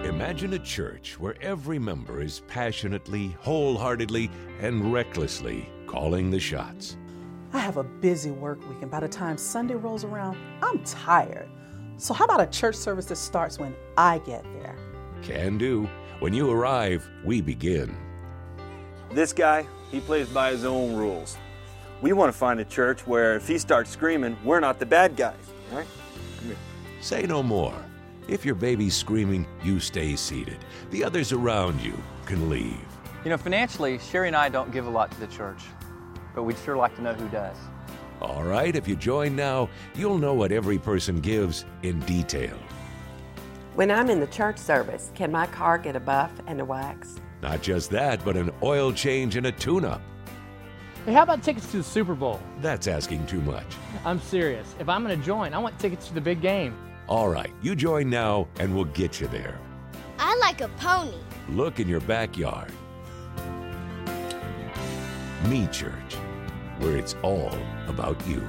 Imagine a church where every member is passionately, wholeheartedly, and recklessly calling the shots. I have a busy work week, and by the time Sunday rolls around, I'm tired. So how about a church service that starts when I get there? Can do. When you arrive, we begin. This guy, he plays by his own rules. We want to find a church where if he starts screaming, we're not the bad guys, right? Come here. Say no more. If your baby's screaming, you stay seated. The others around you can leave. You know, financially, Sherry and I don't give a lot to the church, but we'd sure like to know who does. All right, if you join now, you'll know what every person gives in detail. When I'm in the church service, can my car get a buff and a wax? Not just that, but an oil change and a tune-up. Hey, how about tickets to the Super Bowl? That's asking too much. I'm serious. If I'm going to join, I want tickets to the big game. All right, you join now and we'll get you there. I like a pony. Look in your backyard. Me Church, where it's all about you.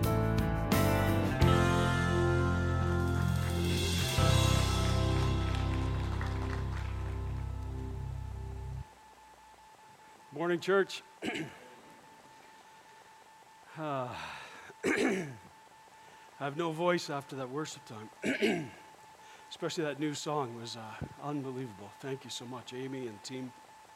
Morning, church. I have no voice after that worship time. Especially that new song was unbelievable. Thank you so much, Amy and team.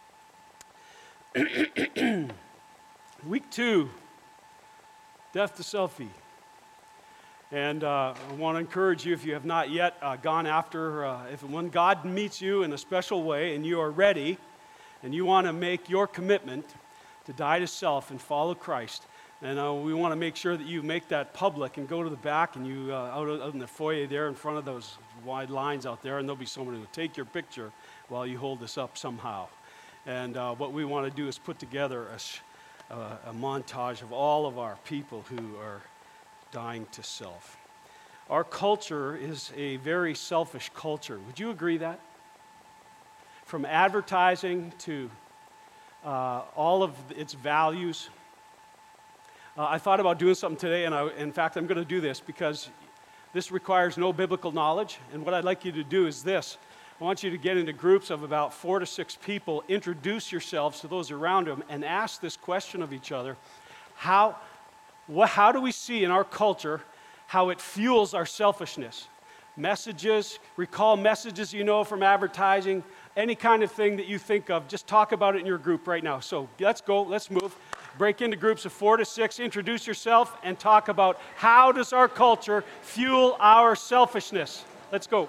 Week 2, death to selfie. And I want to encourage you, if you have not yet gone after, when God meets you in a special way and you are ready, and you want to make your commitment to die to self and follow Christ, and we want to make sure that you make that public and go to the back and you out in the foyer there in front of those wide lines out there, and there'll be someone who will take your picture while you hold this up somehow. And what we want to do is put together a montage of all of our people who are dying to self. Our culture is a very selfish culture. Would you agree that? From advertising to all of its values. I thought about doing something today, and in fact, I'm going to do this because this requires no biblical knowledge. And what I'd like you to do is this. I want you to get into groups of about 4 to 6 people, introduce yourselves to those around them, and ask this question of each other. How do we see in our culture how it fuels our selfishness? Messages, recall messages you know from advertising, any kind of thing that you think of, just talk about it in your group right now. So let's go, let's move. Break into groups of 4 to 6, introduce yourself, and talk about how does our culture fuel our selfishness. Let's go.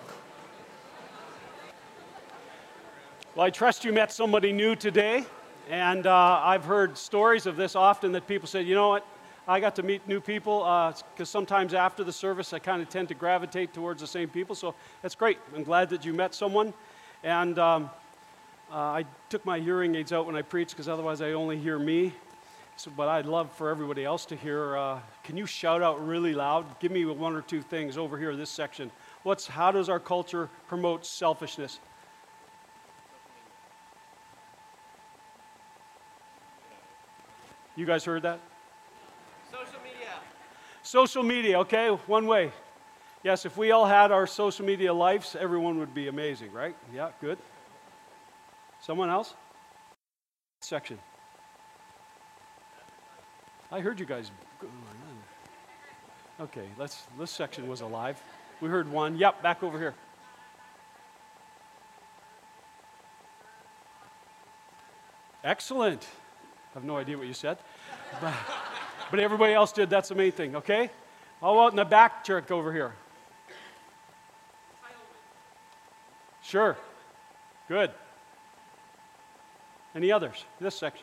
Well, I trust you met somebody new today, and I've heard stories of this often that people say, you know what, I got to meet new people because sometimes after the service I kind of tend to gravitate towards the same people, so that's great. I'm glad that you met someone, and I took my hearing aids out when I preach because otherwise I only hear me. So, but I'd love for everybody else to hear. Can you shout out really loud? Give me 1 or 2 things over here, this section. How does our culture promote selfishness? You guys heard that? Social media. Social media, okay, one way. Yes, if we all had our social media lives, everyone would be amazing, right? Yeah, good. Someone else? Section. I heard you guys. Okay, this section was alive. We heard one. Yep, back over here. Excellent. I have no idea what you said. But everybody else did. That's the main thing, okay? How about in the back jerk over here? Sure. Good. Any others? This section.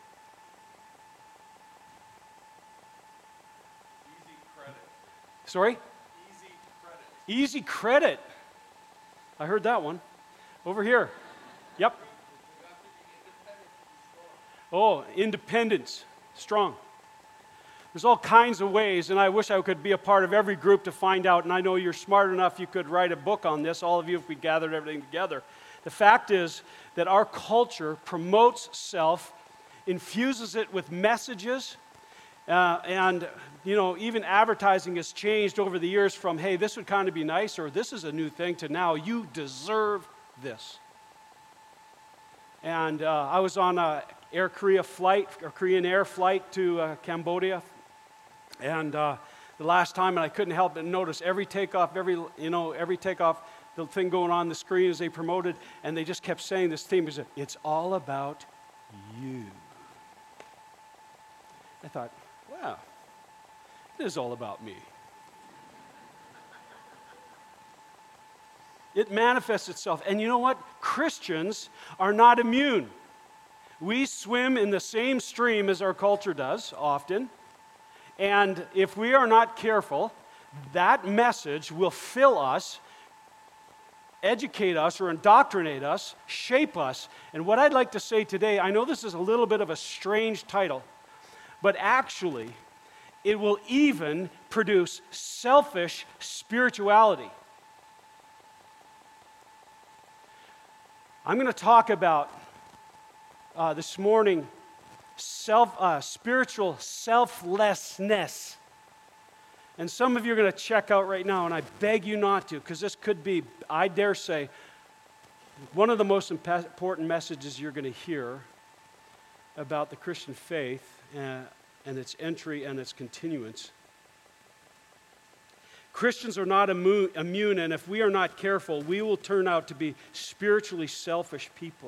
Sorry? Easy credit. Easy credit. I heard that one. Over here. Yep. Oh, independence. Strong. There's all kinds of ways, and I wish I could be a part of every group to find out, and I know you're smart enough you could write a book on this, all of you, if we gathered everything together. The fact is that our culture promotes self, infuses it with messages, and, you know, even advertising has changed over the years from, hey, this would kind of be nice, or this is a new thing, to now you deserve this. And I was on a Korean Air flight to Cambodia, and the last time, and I couldn't help but notice every takeoff, the thing going on the screen as they promoted, and they just kept saying this theme is, it's all about you. I thought, wow, it is all about me. It manifests itself. And you know what? Christians are not immune. We swim in the same stream as our culture does often. And if we are not careful, that message will fill us, educate us, or indoctrinate us, shape us. And what I'd like to say today, I know this is a little bit of a strange title, but actually, it will even produce selfish spirituality. I'm going to talk about this morning spiritual selflessness. And some of you are going to check out right now, and I beg you not to, because this could be, I dare say, one of the most important messages you're going to hear about the Christian faith and its entry and its continuance. Christians are not immune, and if we are not careful, we will turn out to be spiritually selfish people.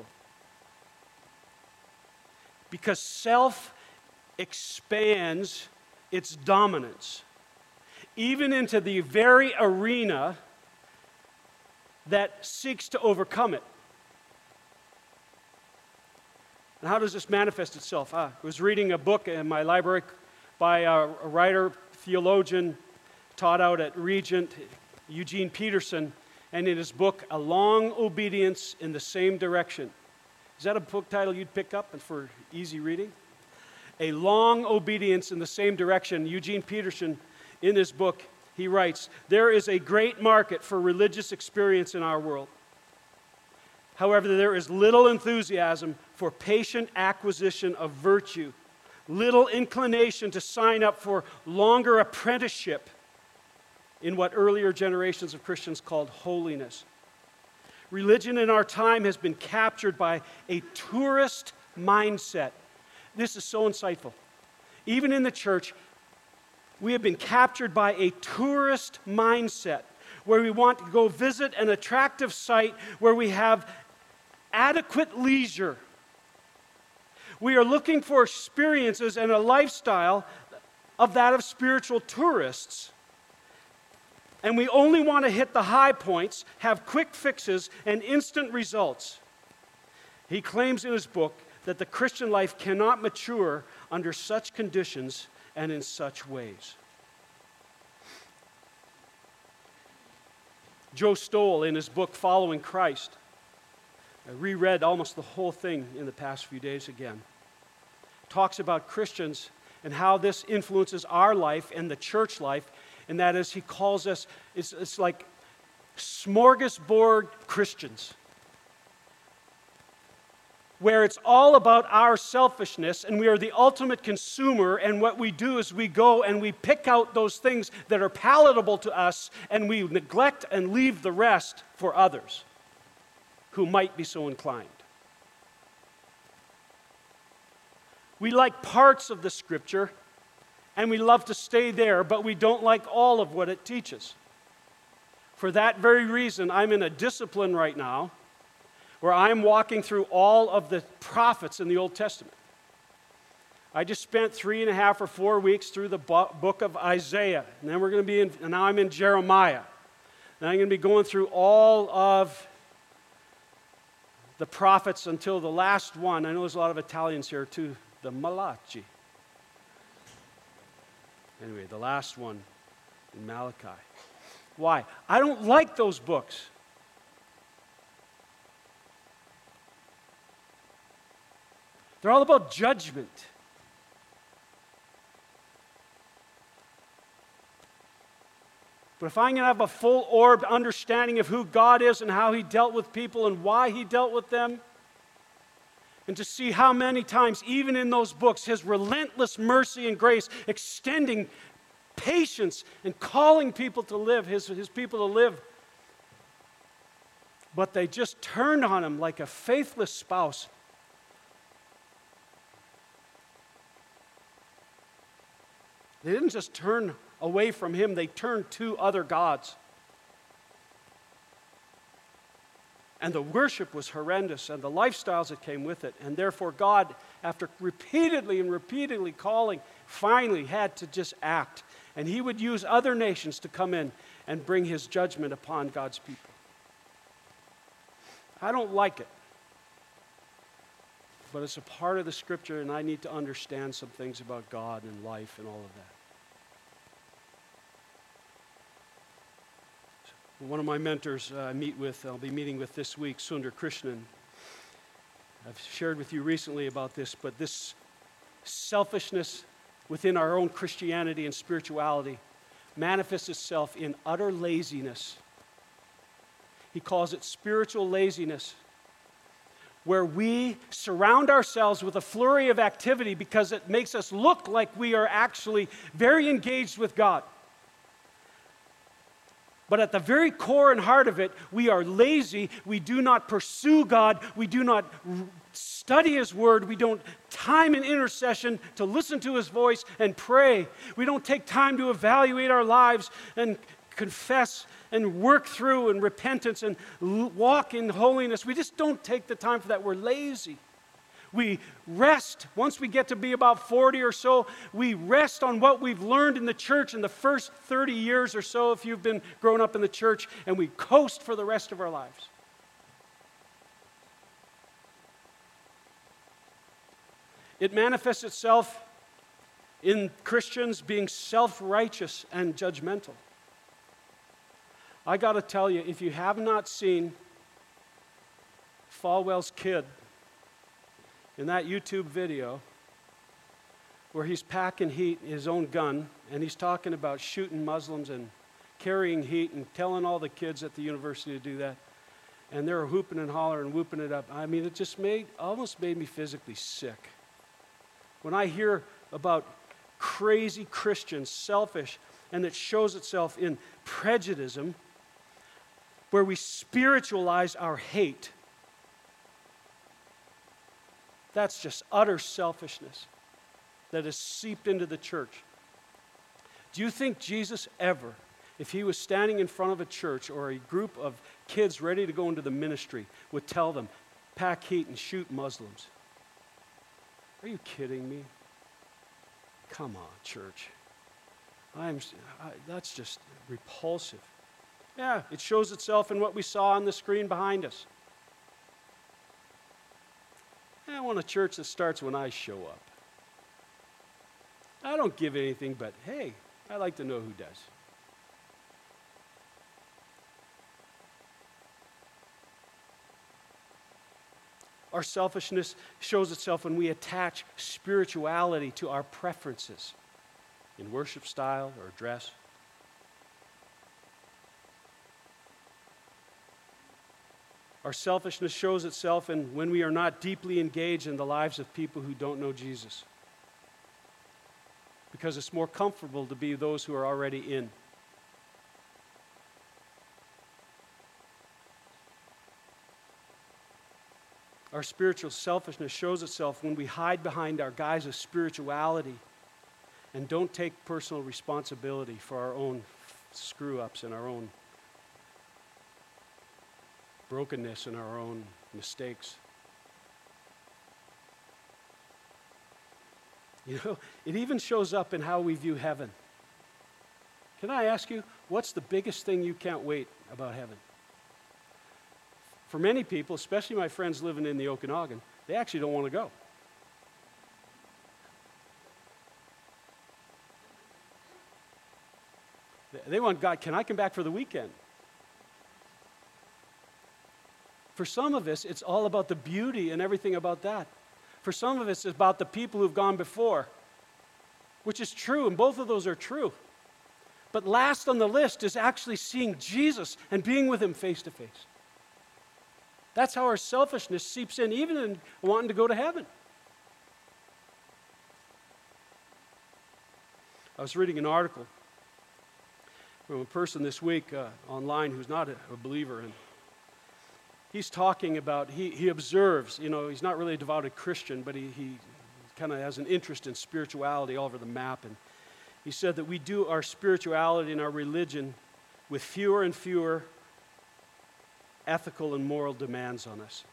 Because self expands its dominance, even into the very arena that seeks to overcome it. And how does this manifest itself? I was reading a book in my library by a writer, theologian, taught out at Regent, Eugene Peterson, and in his book, A Long Obedience in the Same Direction. Is that a book title you'd pick up and for easy reading? A Long Obedience in the Same Direction. Eugene Peterson, in his book, he writes, "There is a great market for religious experience in our world. However, there is little enthusiasm for patient acquisition of virtue, little inclination to sign up for longer apprenticeship in what earlier generations of Christians called holiness. Religion in our time has been captured by a tourist mindset." This is so insightful. Even in the church, we have been captured by a tourist mindset where we want to go visit an attractive site where we have adequate leisure. We are looking for experiences and a lifestyle of that of spiritual tourists. And we only want to hit the high points, have quick fixes, and instant results. He claims in his book that the Christian life cannot mature under such conditions and in such ways. Joe Stoll, in his book, Following Christ, I reread almost the whole thing in the past few days again, talks about Christians and how this influences our life and the church life. And that is, he calls us, it's like smorgasbord Christians, where it's all about our selfishness and we are the ultimate consumer, and what we do is we go and we pick out those things that are palatable to us and we neglect and leave the rest for others who might be so inclined. We like parts of the Scripture and we love to stay there, but we don't like all of what it teaches. For that very reason, I'm in a discipline right now where I'm walking through all of the prophets in the Old Testament. I just spent 3.5 or 4 weeks through the book of Isaiah, and then now I'm in Jeremiah. Then I'm going to be going through all of the prophets until the last one. I know there's a lot of Italians here too, the Malachi. Anyway, the last one in Malachi. Why? I don't like those books. They're all about judgment. But if I'm going to have a full-orbed understanding of who God is and how He dealt with people and why He dealt with them, and to see how many times, even in those books, His relentless mercy and grace extending patience and calling people to live, His people to live but they just turned on him like a faithless spouse. They didn't just turn away from him, they turned to other gods. And the worship was horrendous, and the lifestyles that came with it. And therefore God, after repeatedly calling, finally had to just act. And he would use other nations to come in and bring his judgment upon God's people. I don't like it. But it's a part of the Scripture, and I need to understand some things about God and life and all of that. One of my mentors I'll be meeting with this week, Sundar Krishnan. I've shared with you recently about this, but this selfishness within our own Christianity and spirituality manifests itself in utter laziness. He calls it spiritual laziness, where we surround ourselves with a flurry of activity because it makes us look like we are actually very engaged with God. But at the very core and heart of it, we are lazy. We do not pursue God. We do not study His Word. We don't time in intercession to listen to His voice and pray. We don't take time to evaluate our lives and confess and work through in repentance and walk in holiness. We just don't take the time for that. We're lazy. We rest. Once we get to be about 40 or so, we rest on what we've learned in the church in the first 30 years or so if you've been growing up in the church, and we coast for the rest of our lives. It manifests itself in Christians being self-righteous and judgmental. I got to tell you, if you have not seen Falwell's kid in that YouTube video where he's packing heat, his own gun, and he's talking about shooting Muslims and carrying heat and telling all the kids at the university to do that, and they're hooping and hollering and whooping it up. I mean, it just almost made me physically sick. When I hear about crazy Christians, selfish, and it shows itself in prejudice, where we spiritualize our hate. That's just utter selfishness that has seeped into the church. Do you think Jesus ever, if he was standing in front of a church or a group of kids ready to go into the ministry, would tell them, pack heat and shoot Muslims? Are you kidding me? Come on, church. That's just repulsive. Yeah, it shows itself in what we saw on the screen behind us. I want a church that starts when I show up. I don't give anything, but hey, I like to know who does. Our selfishness shows itself when we attach spirituality to our preferences in worship style or dress. Our selfishness shows itself in when we are not deeply engaged in the lives of people who don't know Jesus. Because it's more comfortable to be those who are already in. Our spiritual selfishness shows itself when we hide behind our guise of spirituality and don't take personal responsibility for our own screw-ups and our own brokenness and our own mistakes. You know, it even shows up in how we view heaven. Can I ask you, what's the biggest thing you can't wait about heaven? For many people, especially my friends living in the Okanagan, they actually don't want to go. They want God, can I come back for the weekend? For some of us, it's all about the beauty and everything about that. For some of us, it's about the people who've gone before, which is true, and both of those are true. But last on the list is actually seeing Jesus and being with Him face to face. That's how our selfishness seeps in, even in wanting to go to heaven. I was reading an article from a person this week online who's not a believer, and he's talking about, he observes, he's not really a devoted Christian, but he kind of has an interest in spirituality all over the map. And he said that we do our spirituality and our religion with fewer and fewer ethical and moral demands on us.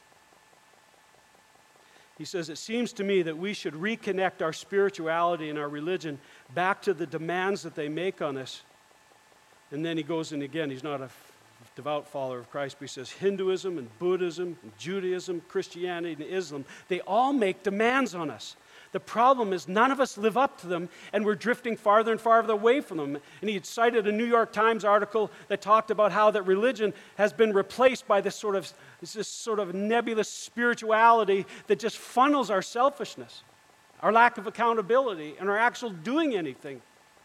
He says, it seems to me that we should reconnect our spirituality and our religion back to the demands that they make on us. And then he goes in again, he's not a devout follower of Christ, but he says Hinduism and Buddhism and Judaism, Christianity and Islam, they all make demands on us. The problem is none of us live up to them, and we're drifting farther and farther away from them. And he had cited a New York Times article that talked about how that religion has been replaced by this sort of nebulous spirituality that just funnels our selfishness, our lack of accountability, and our actual doing anything.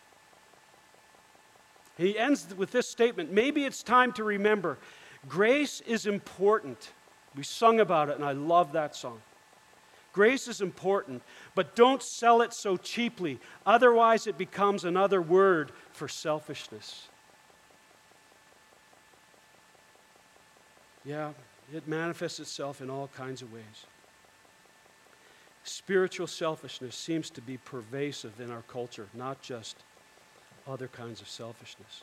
He ends with this statement, maybe it's time to remember, grace is important. We sung about it, and I love that song. Grace is important, but don't sell it so cheaply. Otherwise, it becomes another word for selfishness. Yeah, it manifests itself in all kinds of ways. Spiritual selfishness seems to be pervasive in our culture, not just other kinds of selfishness.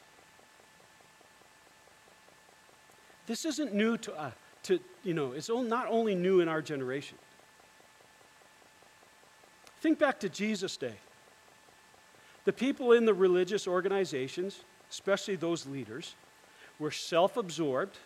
This isn't new to it's not only new in our generation. Think back to Jesus' day. The people in the religious organizations, especially those leaders, were self-absorbed.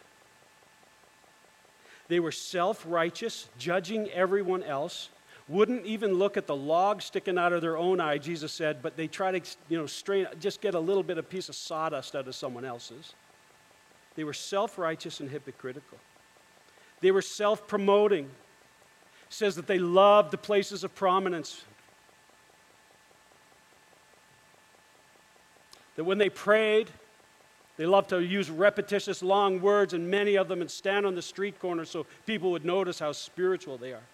They were self-righteous, judging everyone else, wouldn't even look at the log sticking out of their own eye, Jesus said, but they try to, just get a little bit of piece of sawdust out of someone else's. They were self-righteous and hypocritical. They were self-promoting. It says that they loved the places of prominence. That when they prayed, they loved to use repetitious long words, and many of them would stand on the street corner so people would notice how spiritual they are.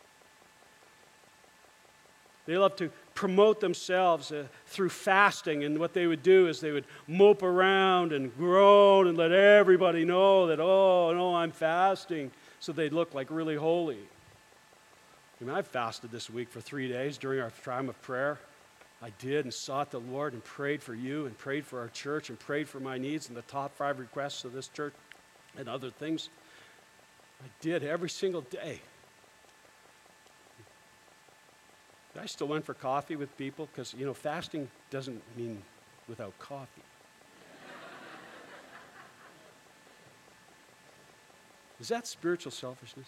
They loved to promote themselves through fasting, and what they would do is they would mope around and groan and let everybody know that, oh, no, I'm fasting, so they'd look like really holy. I fasted this week for 3 days during our time of prayer. I did, and sought the Lord and prayed for you and prayed for our church and prayed for my needs and the top 5 requests of this church and other things. I did every single day. I still went for coffee with people because, fasting doesn't mean without coffee. Is that spiritual selfishness?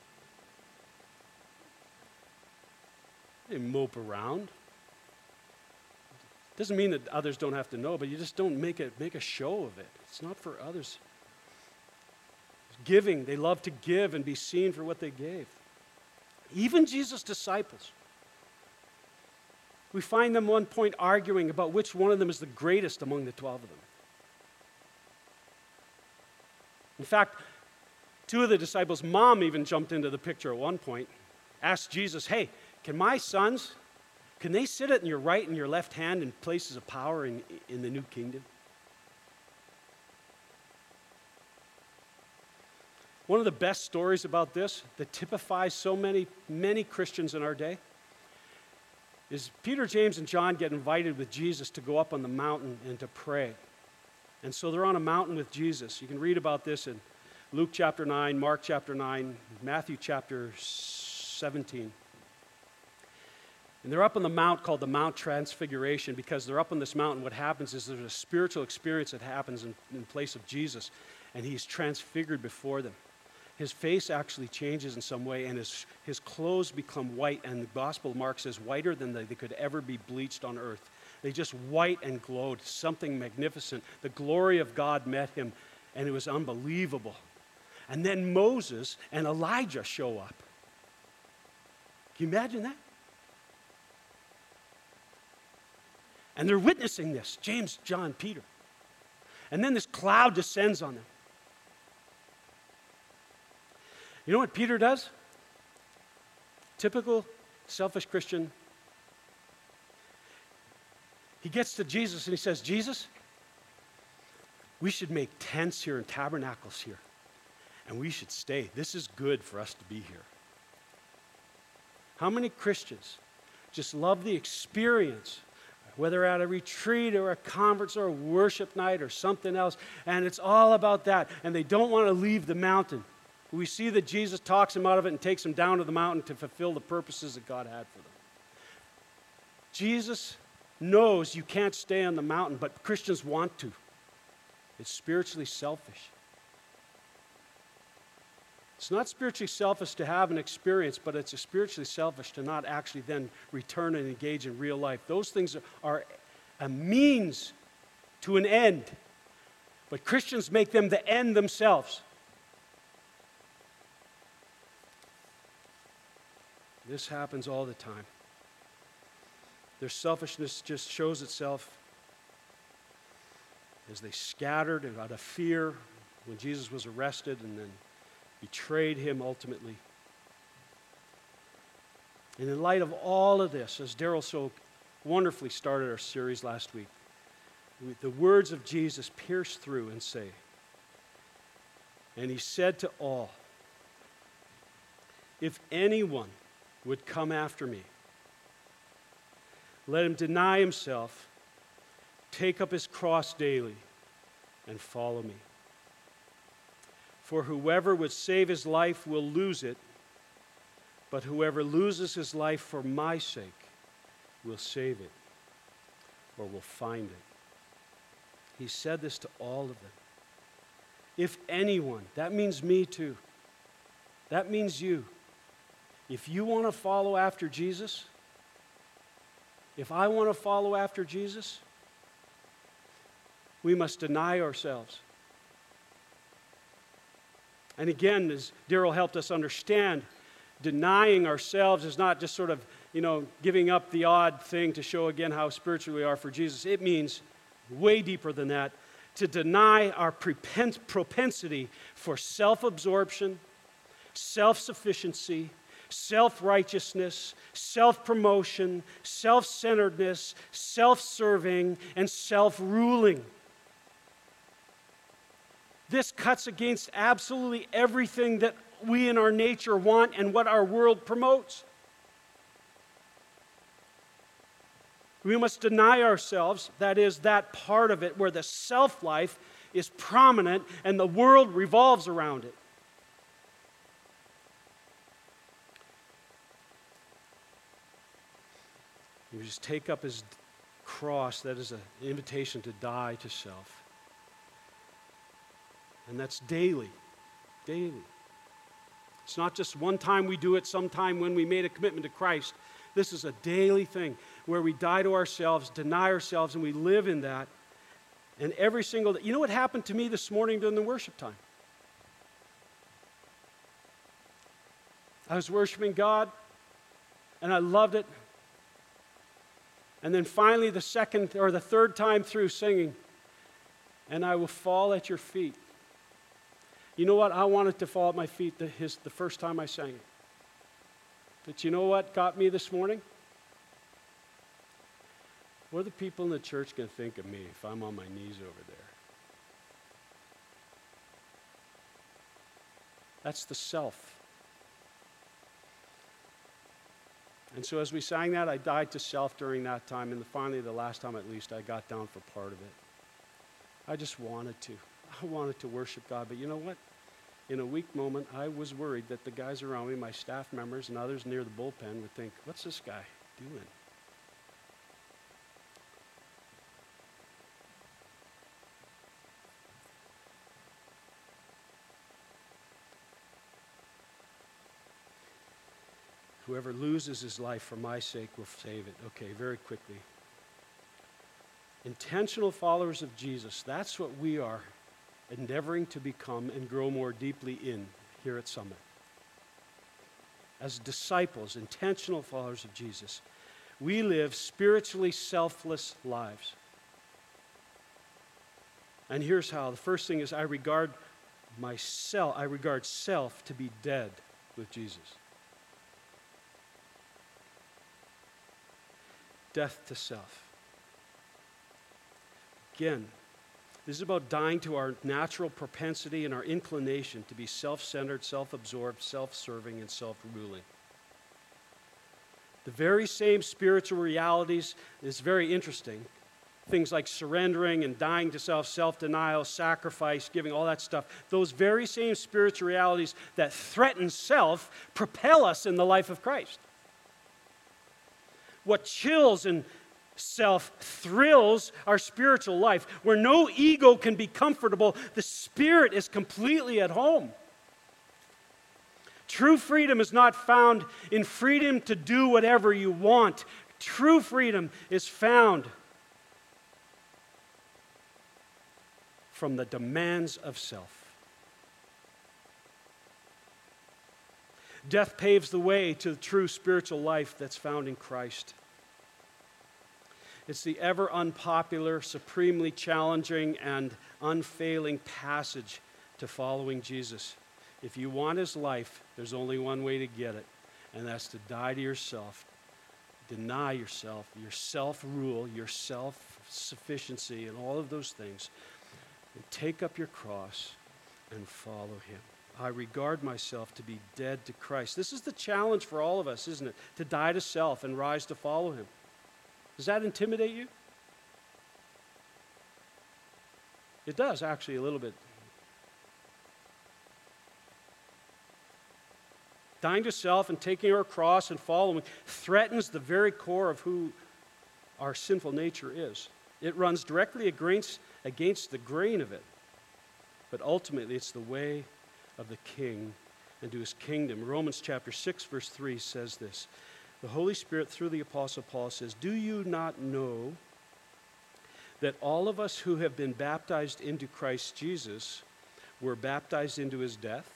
They mope around. Doesn't mean that others don't have to know, but you just don't make a show of it. It's not for others. Giving, they love to give and be seen for what they gave. Even Jesus' disciples. We find them one point arguing about which one of them is the greatest among the 12 of them. In fact, 2 of the disciples' mom even jumped into the picture at one point, asked Jesus, hey, can my sons, can they sit at your right and your left hand in places of power in the new kingdom? One of the best stories about this that typifies so many Christians in our day is Peter, James, and John get invited with Jesus to go up on the mountain and to pray. And so they're on a mountain with Jesus. You can read about this in Luke chapter 9, Mark chapter 9, Matthew chapter 17. And they're up on the mount called the Mount Transfiguration because they're up on this mountain. What happens is there's a spiritual experience that happens in place of Jesus, and he's transfigured before them. His face actually changes in some way, and his clothes become white, and the Gospel of Mark says whiter than they could ever be bleached on earth. They just white and glowed, something magnificent. The glory of God met him, and it was unbelievable. And then Moses and Elijah show up. Can you imagine that? And they're witnessing this, James, John, Peter. And then this cloud descends on them. You know what Peter does? Typical selfish Christian. He gets to Jesus and he says, Jesus, we should make tents here and tabernacles here. And we should stay. This is good for us to be here. How many Christians just love the experience, whether at a retreat or a conference or a worship night or something else, and it's all about that, and they don't want to leave the mountain. We see that Jesus talks them out of it and takes them down to the mountain to fulfill the purposes that God had for them. Jesus knows you can't stay on the mountain, but Christians want to. It's spiritually selfish. It's not spiritually selfish to have an experience, but it's spiritually selfish to not actually then return and engage in real life. Those things are a means to an end, but Christians make them the end themselves. This happens all the time. Their selfishness just shows itself as they scattered out of fear when Jesus was arrested and then betrayed him ultimately. And in light of all of this, as Daryl so wonderfully started our series last week, the words of Jesus pierce through and say, and he said to all, if anyone would come after me, let him deny himself, take up his cross daily, and follow me. For whoever would save his life will lose it, but whoever loses his life for my sake will save it, or will find it. He said this to all of them. If anyone, that means me too. That means you. If you want to follow after Jesus, if I want to follow after Jesus, we must deny ourselves. And again, as Daryl helped us understand, denying ourselves is not just sort of, giving up the odd thing to show again how spiritual we are for Jesus. It means way deeper than that, to deny our propensity for self-absorption, self-sufficiency, self-righteousness, self-promotion, self-centeredness, self-serving, and self-ruling. This cuts against absolutely everything that we in our nature want and what our world promotes. We must deny ourselves, that is, that part of it where the self-life is prominent and the world revolves around it. You just take up his cross, that is an invitation to die to self. And that's daily. Daily. It's not just one time we do it, sometime when we made a commitment to Christ. This is a daily thing where we die to ourselves, deny ourselves, and we live in that. And every single day. You know what happened to me this morning during the worship time? I was worshiping God, and I loved it. And then finally, the second or the third time through singing, and I will fall at your feet. You know what? I wanted to fall at my feet the first time I sang it. But you know what got me this morning? What are the people in the church going to think of me if I'm on my knees over there? That's the self. And so as we sang that, I died to self during that time. And finally, the last time at least, I got down for part of it. I just wanted to. I wanted to worship God. But you know what? In a weak moment, I was worried that the guys around me, my staff members and others near the bullpen would think, what's this guy doing? Whoever loses his life for my sake will save it. Okay, very quickly. Intentional followers of Jesus, that's what we are endeavoring to become and grow more deeply in here at Summit. As disciples, intentional followers of Jesus, we live spiritually selfless lives. And here's how. The first thing is I regard self to be dead with Jesus. Death to self. Again, This is about dying to our natural propensity and our inclination to be self-centered, self-absorbed, self-serving, and self-ruling. The very same spiritual realities is very interesting. Things like surrendering and dying to self, self-denial, sacrifice, giving, all that stuff. Those very same spiritual realities that threaten self propel us in the life of Christ. What chills and self thrills our spiritual life. Where no ego can be comfortable, the spirit is completely at home. True freedom is not found in freedom to do whatever you want. True freedom is found from the demands of self. Death paves the way to the true spiritual life that's found in Christ. It's the ever unpopular, supremely challenging, and unfailing passage to following Jesus. If you want his life, there's only one way to get it, and that's to die to yourself, deny yourself, your self-rule, your self-sufficiency, and all of those things, and take up your cross and follow him. I regard myself to be dead to Christ. This is the challenge for all of us, isn't it? To die to self and rise to follow him. Does that intimidate you? It does, actually, a little bit. Dying to self and taking our cross and following threatens the very core of who our sinful nature is. It runs directly against the grain of it. But ultimately, it's the way of the King and to his kingdom. Romans chapter 6, verse 3 says this. The Holy Spirit, through the Apostle Paul, says, "Do you not know that all of us who have been baptized into Christ Jesus were baptized into his death?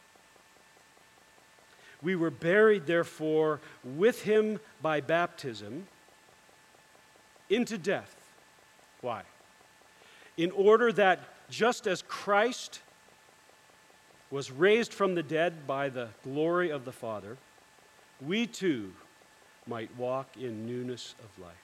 We were buried, therefore, with him by baptism into death." Why? In order that just as Christ was raised from the dead by the glory of the Father, we too might walk in newness of life.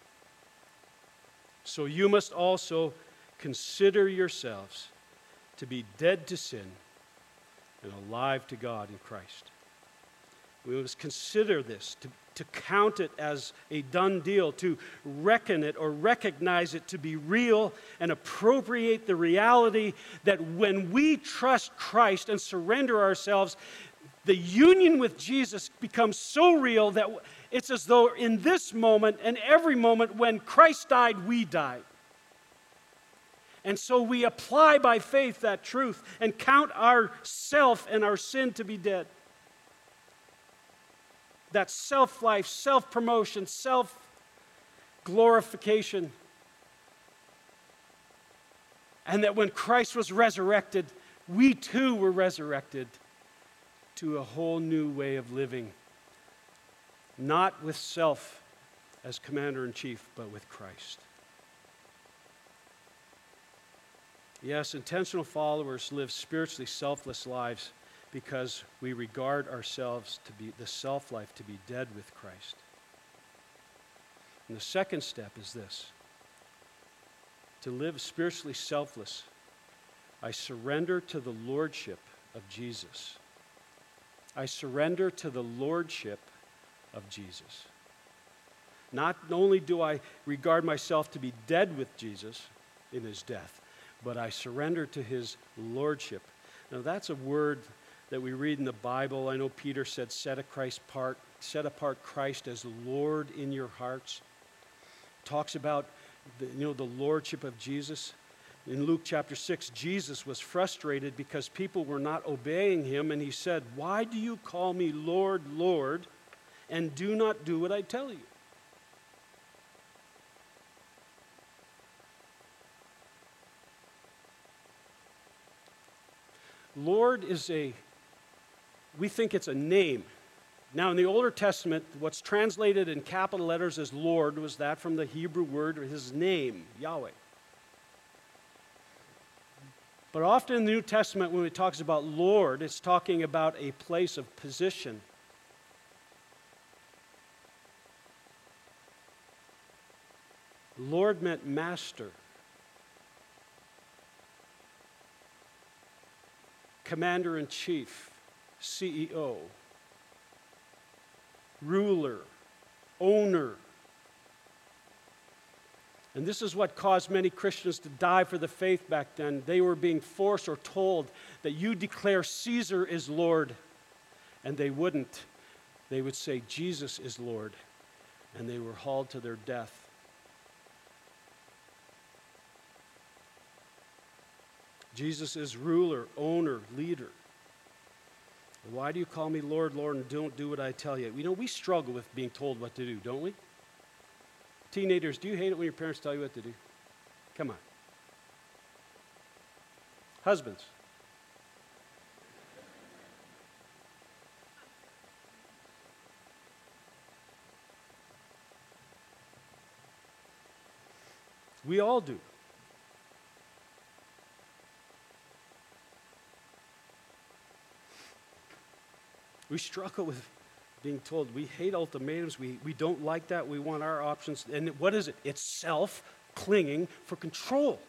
So you must also consider yourselves to be dead to sin and alive to God in Christ. We must consider this, to count it as a done deal, to reckon it or recognize it to be real and appropriate the reality that when we trust Christ and surrender ourselves, the union with Jesus becomes so real that it's as though in this moment and every moment when Christ died, we died. And so we apply by faith that truth and count our self and our sin to be dead. That self-life, self-promotion, self-glorification. And that when Christ was resurrected, we too were resurrected to a whole new way of living. Not with self as commander-in-chief, but with Christ. Yes, intentional followers live spiritually selfless lives because we regard ourselves to be, the self-life, to be dead with Christ. And the second step is this. To live spiritually selfless, I surrender to the lordship of Jesus. I surrender to the lordship of Jesus. Not only do I regard myself to be dead with Jesus in his death, but I surrender to his lordship. Now that's a word that we read in the Bible. I know Peter said, set apart Christ as Lord in your hearts. Talks about the lordship of Jesus. In Luke chapter 6, Jesus was frustrated because people were not obeying him, and he said, "Why do you call me Lord, Lord, and do not do what I tell you?" Lord is we think it's a name. Now, in the Older Testament, what's translated in capital letters as Lord was that from the Hebrew word, his name, Yahweh. But often in the New Testament, when it talks about Lord, it's talking about a place of position. Lord meant master. commander-in-chief, CEO, ruler, owner. And this is what caused many Christians to die for the faith back then. They were being forced or told that you declare Caesar is Lord. And they wouldn't. They would say Jesus is Lord. And they were hauled to their death. Jesus is ruler, owner, leader. Why do you call me Lord, Lord, and don't do what I tell you? You know, we struggle with being told what to do, don't we? Teenagers, do you hate it when your parents tell you what to do? Come on. Husbands. We all do. We struggle with being told. We hate ultimatums. We don't like that. We want our options. And what is it? It's self-clinging for control.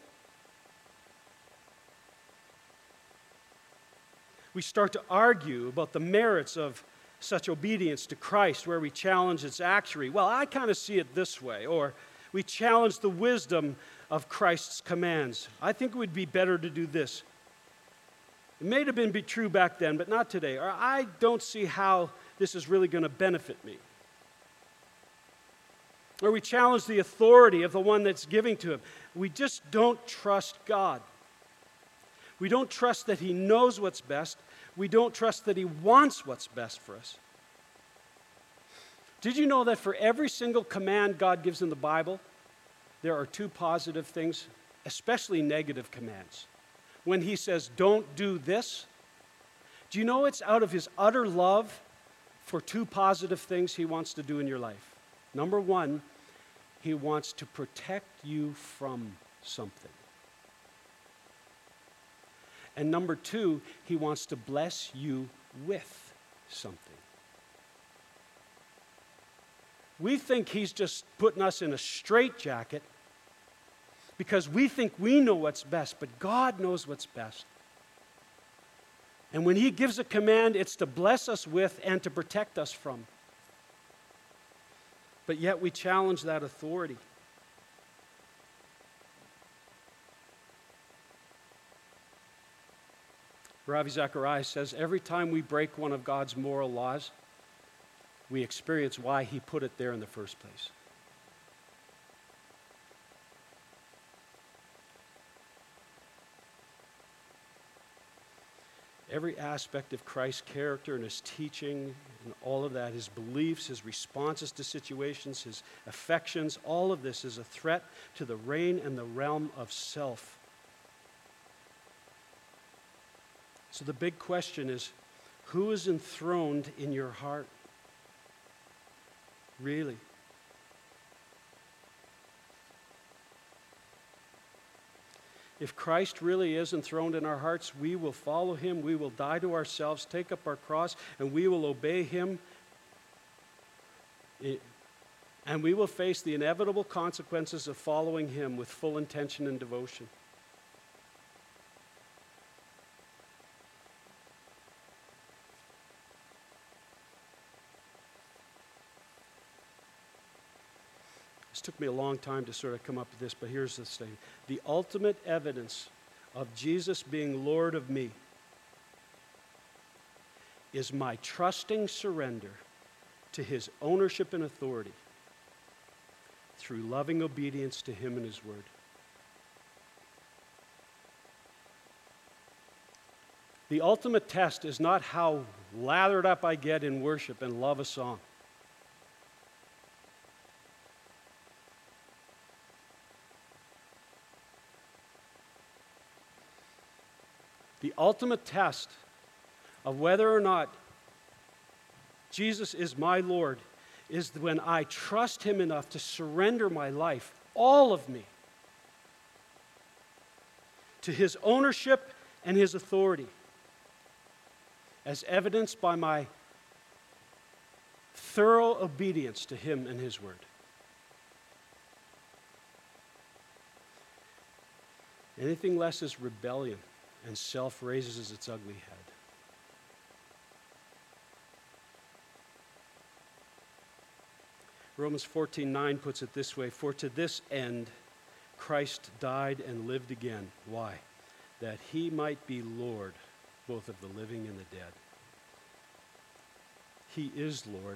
We start to argue about the merits of such obedience to Christ, where we challenge its actuary. Well, I kind of see it this way. Or we challenge the wisdom of Christ's commands. I think it would be better to do this. It may have been true back then, but not today. Or I don't see how this is really going to benefit me. Or we challenge the authority of the one that's giving to him. We just don't trust God. We don't trust that he knows what's best. We don't trust that he wants what's best for us. Did you know that for every single command God gives in the Bible, there are two positive things, especially negative commands? When he says, don't do this, do you know it's out of his utter love for two positive things he wants to do in your life? Number one, he wants to protect you from something. And number two, he wants to bless you with something. We think he's just putting us in a straitjacket because we think we know what's best, but God knows what's best. And when he gives a command, it's to bless us with and to protect us from. But yet we challenge that authority. Ravi Zacharias says, every time we break one of God's moral laws, we experience why he put it there in the first place. Every aspect of Christ's character and his teaching and all of that, his beliefs, his responses to situations, his affections, all of this is a threat to the reign and the realm of self. So the big question is, who is enthroned in your heart? Really? If Christ really is enthroned in our hearts, we will follow him, we will die to ourselves, take up our cross, and we will obey him. And we will face the inevitable consequences of following him with full intention and devotion. It took me a long time to sort of come up with this, but here's this thing. The ultimate evidence of Jesus being Lord of me is my trusting surrender to his ownership and authority through loving obedience to him and his word. The ultimate test is not how lathered up I get in worship and love a song. The ultimate test of whether or not Jesus is my Lord is when I trust him enough to surrender my life, all of me, to his ownership and his authority, as evidenced by my thorough obedience to him and his word. Anything less is rebellion. and self raises its ugly head. Romans 14:9 puts it this way, "For to this end Christ died and lived again." Why? That he might be Lord, both of the living and the dead. He is Lord.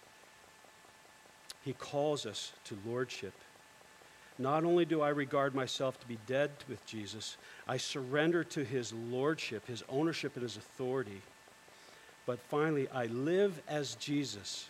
He calls us to lordship. Not only do I regard myself to be dead with Jesus, I surrender to his lordship, his ownership, and his authority. But finally, I live as Jesus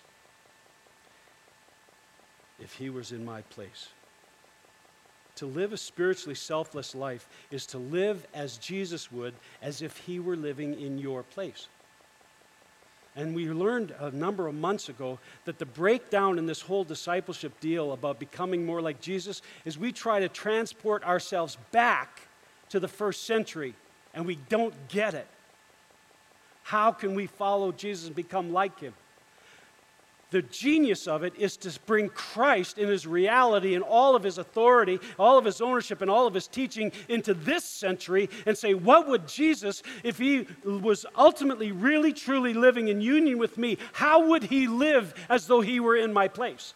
if he was in my place. To live a spiritually selfless life is to live as Jesus would, as if he were living in your place. And we learned a number of months ago that the breakdown in this whole discipleship deal about becoming more like Jesus is we try to transport ourselves back to the first century, and we don't get it. How can we follow Jesus and become like him? The genius of it is to bring Christ in his reality and all of his authority, all of his ownership and all of his teaching into this century and say, what would Jesus, if he was ultimately really truly living in union with me, how would he live as though he were in my place?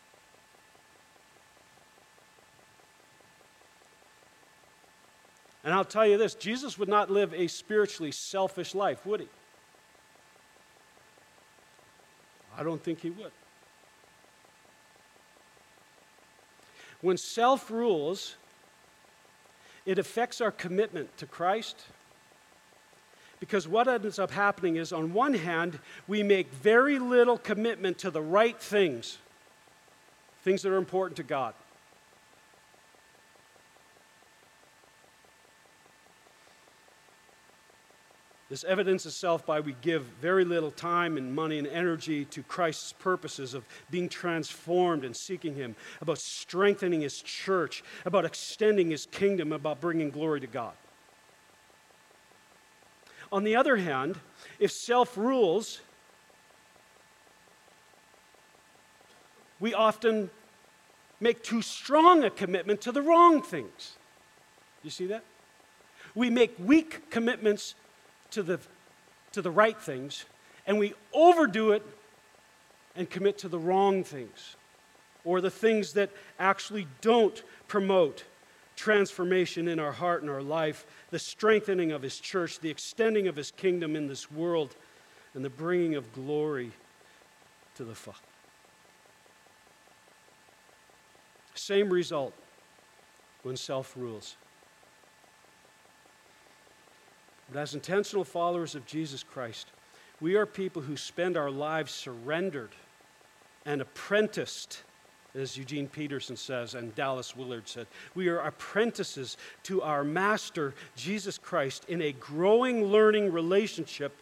And I'll tell you this, Jesus would not live a spiritually selfish life, would he? I don't think he would. When self rules, it affects our commitment to Christ, because what ends up happening is, on one hand, we make very little commitment to the right things that are important to God. This evidences itself by we give very little time and money and energy to Christ's purposes of being transformed and seeking him, about strengthening his church, about extending his kingdom, about bringing glory to God. On the other hand, if self rules, we often make too strong a commitment to the wrong things. You see that? We make weak commitments to the right things, and we overdo it and commit to the wrong things, or the things that actually don't promote transformation in our heart and our life, the strengthening of his church, the extending of his kingdom in this world, and the bringing of glory to the Father. Same result when self rules. But as intentional followers of Jesus Christ, we are people who spend our lives surrendered and apprenticed, as Eugene Peterson says and Dallas Willard said. We are apprentices to our Master, Jesus Christ, in a growing learning relationship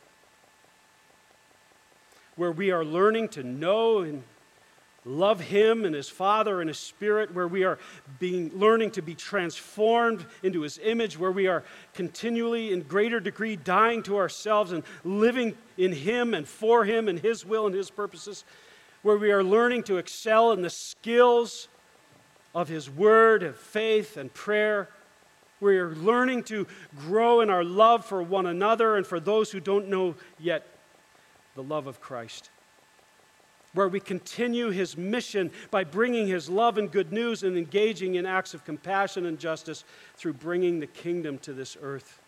where we are learning to know and love him and his Father and his Spirit, where we are learning to be transformed into his image, where we are continually in greater degree dying to ourselves and living in him and for him and his will and his purposes, where we are learning to excel in the skills of his word, of faith and prayer. We are learning to grow in our love for one another and for those who don't know yet the love of Christ, where we continue his mission by bringing his love and good news and engaging in acts of compassion and justice through bringing the kingdom to this earth.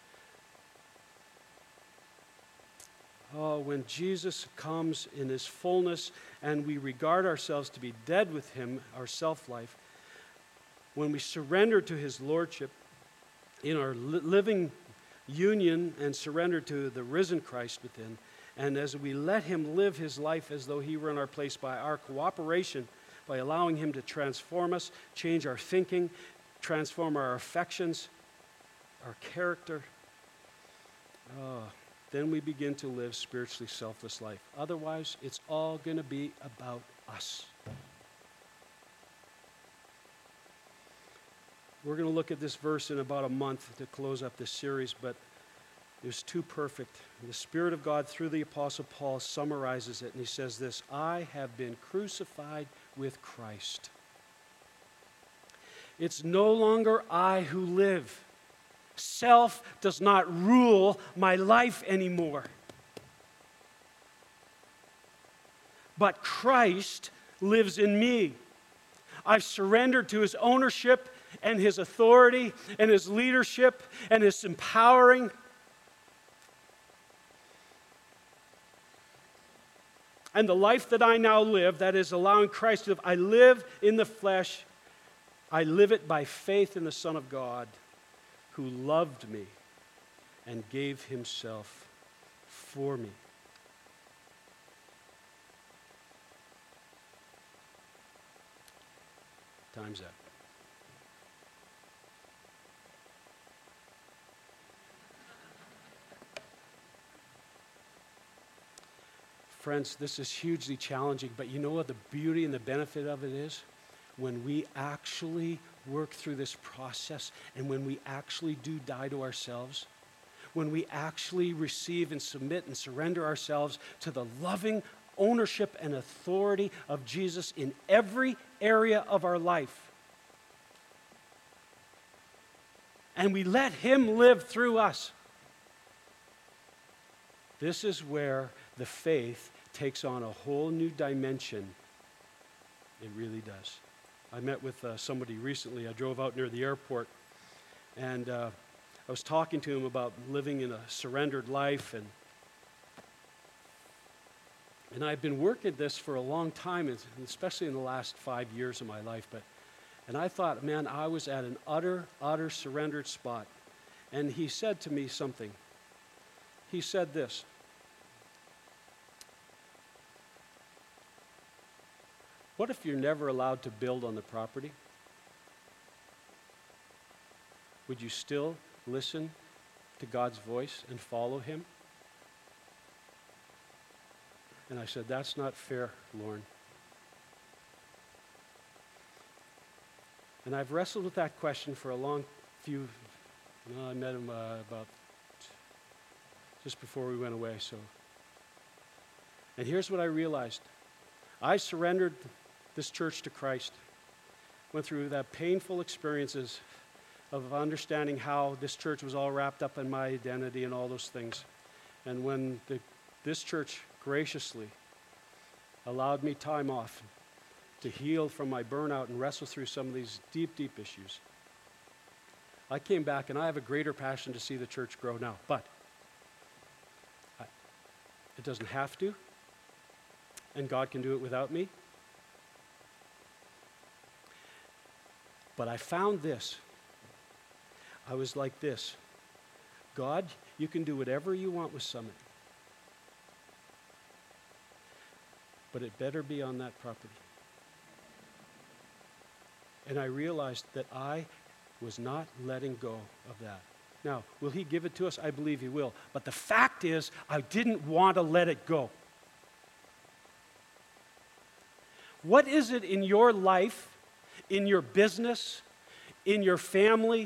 Oh, when Jesus comes in his fullness and we regard ourselves to be dead with him, our self-life, when we surrender to his lordship in our living union and surrender to the risen Christ within, and as we let him live his life as though he were in our place by our cooperation, by allowing him to transform us, change our thinking, transform our affections, our character, then we begin to live spiritually selfless life. Otherwise, it's all going to be about us. We're going to look at this verse in about a month to close up this series, but it was too perfect. The Spirit of God, through the Apostle Paul, summarizes it, and he says this: I have been crucified with Christ. It's no longer I who live, Self does not rule my life anymore. But Christ lives in me. I've surrendered to his ownership and his authority and his leadership and his empowering. And the life that I now live, that is allowing Christ to live, I live in the flesh. I live it by faith in the Son of God, who loved me and gave himself for me. Time's up. Friends, this is hugely challenging, but you know what the beauty and the benefit of it is? When we actually work through this process and when we actually do die to ourselves, when we actually receive and submit and surrender ourselves to the loving ownership and authority of Jesus in every area of our life, and we let him live through us, this is where the faith takes on a whole new dimension. It really does. I met with somebody recently. I drove out near the airport, and I was talking to him about living in a surrendered life, and I've been working at this for a long time, especially in the last 5 years of my life. And I thought, man, I was at an utter surrendered spot. And he said to me something. He said this: what if you're never allowed to build on the property? Would you still listen to God's voice and follow him? And I said, that's not fair, Lauren. And I've wrestled with that question for a long few. I met him about just before we went away. And here's what I realized. I surrendered this church to Christ. Went through that painful experiences of understanding how this church was all wrapped up in my identity and all those things. And when this church graciously allowed me time off to heal from my burnout and wrestle through some of these deep issues, I came back and I have a greater passion to see the church grow now. But it doesn't have to, and God can do it without me. But I found this. I was like this: God, you can do whatever you want with Summit, but it better be on that property. And I realized that I was not letting go of that. Now, will he give it to us? I believe he will. But the fact is, I didn't want to let it go. What is it in your life, in your business, in your family?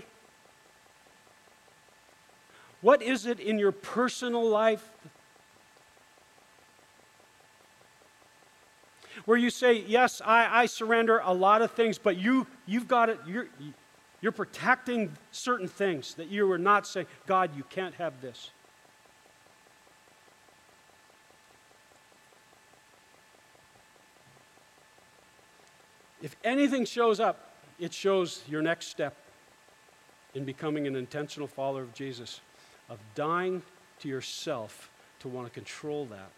What is it in your personal life where you say, yes, I surrender a lot of things, but you've got it, you're protecting certain things that you are not saying, God, you can't have this. If anything shows up, it shows your next step in becoming an intentional follower of Jesus, of dying to yourself to want to control that,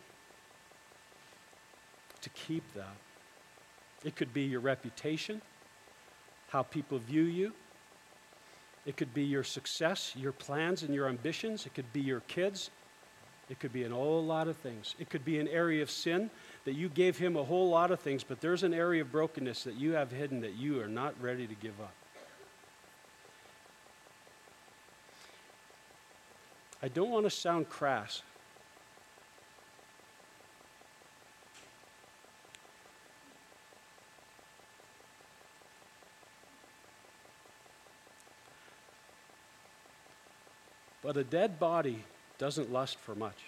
to keep that. It could be your reputation, how people view you. It could be your success, your plans and your ambitions. It could be your kids. It could be a whole lot of things. It could be an area of sin that you gave him a whole lot of things, but there's an area of brokenness that you have hidden that you are not ready to give up. I don't want to sound crass. But a dead body doesn't lust for much.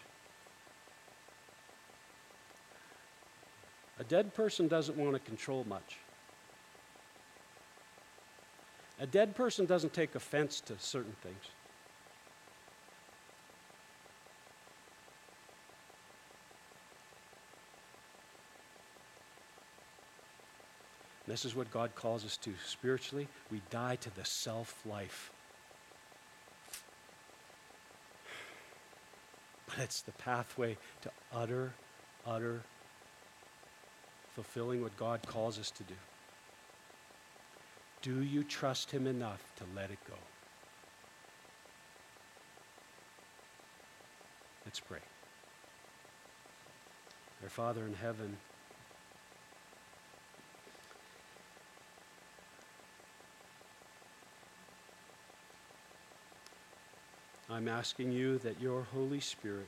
A dead person doesn't want to control much. A dead person doesn't take offense to certain things. This is what God calls us to spiritually. We die to the self-life. But it's the pathway to utter fulfilling what God calls us to do. Do you trust him enough to let it go? Let's pray. Our Father in heaven, I'm asking you that your Holy Spirit,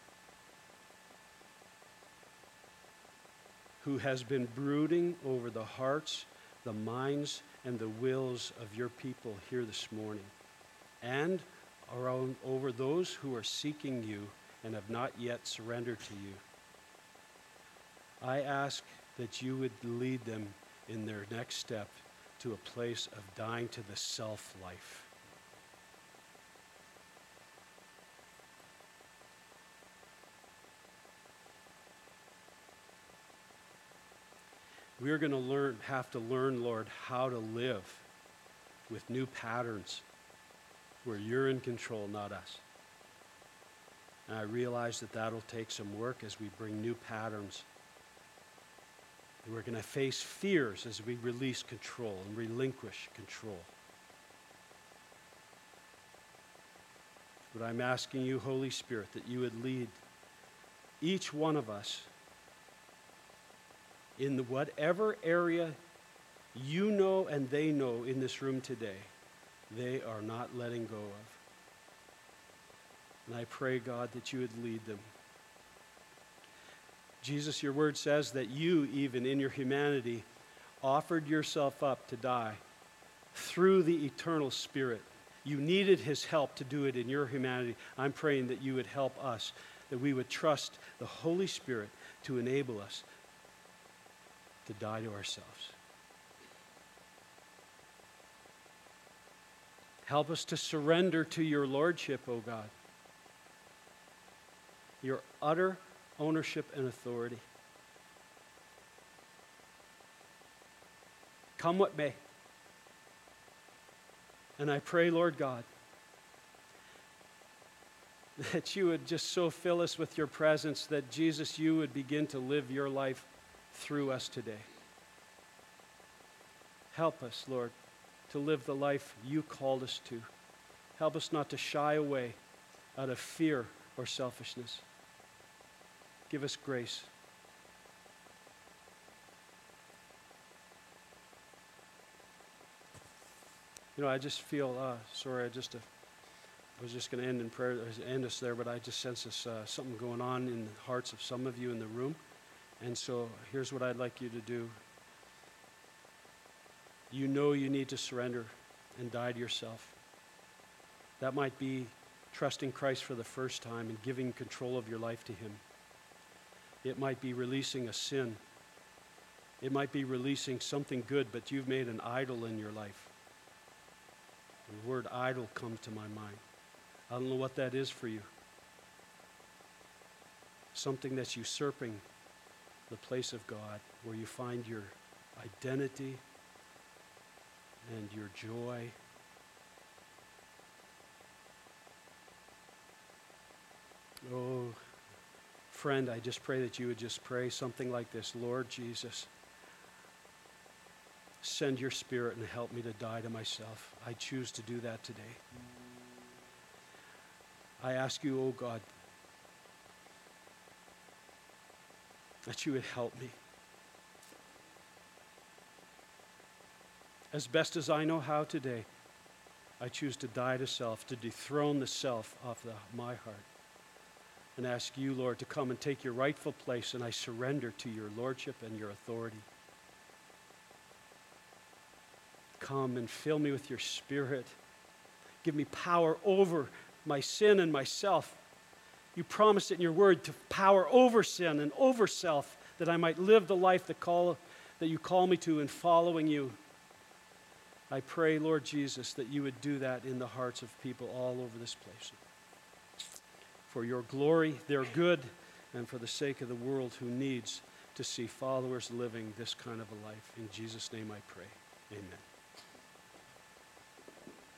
who has been brooding over the hearts, the minds, and the wills of your people here this morning, and around over those who are seeking you and have not yet surrendered to you, I ask that you would lead them in their next step to a place of dying to the self-life. We're going to have to learn, Lord, how to live with new patterns where you're in control, not us. And I realize that that'll take some work as we bring new patterns. And we're going to face fears as we release control and relinquish control. But I'm asking you, Holy Spirit, that you would lead each one of us in whatever area you know and they know in this room today, they are not letting go of. And I pray, God, that you would lead them. Jesus, your word says that you, even in your humanity, offered yourself up to die through the eternal Spirit. You needed his help to do it in your humanity. I'm praying that you would help us, that we would trust the Holy Spirit to enable us to die to ourselves. Help us to surrender to your lordship, O God. Your utter ownership and authority. Come what may. And I pray, Lord God, that you would just so fill us with your presence that, Jesus, you would begin to live your life through us today. Help us, Lord, to live the life you called us to. Help us not to shy away out of fear or selfishness. Give us grace. You know, I just feel, I was just going to end in prayer, end us there, but I just sense this, something going on in the hearts of some of you in the room. And so here's what I'd like you to do. You know you need to surrender and die to yourself. That might be trusting Christ for the first time and giving control of your life to him. It might be releasing a sin. It might be releasing something good, but you've made an idol in your life. The word idol comes to my mind. I don't know what that is for you. Something that's usurping the place of God, where you find your identity and your joy. Oh, friend, I just pray that you would just pray something like this. Lord Jesus, send your Spirit and help me to die to myself. I choose to do that today. I ask you, oh God, that you would help me. As best as I know how today, I choose to die to self, to dethrone the self off my heart, and ask you, Lord, to come and take your rightful place, and I surrender to your lordship and your authority. Come and fill me with your Spirit. Give me power over my sin and myself. You promised it in your word to power over sin and over self, that I might live the life that you call me to in following you. I pray, Lord Jesus, that you would do that in the hearts of people all over this place. For your glory, their good, and for the sake of the world who needs to see followers living this kind of a life. In Jesus' name I pray. Amen.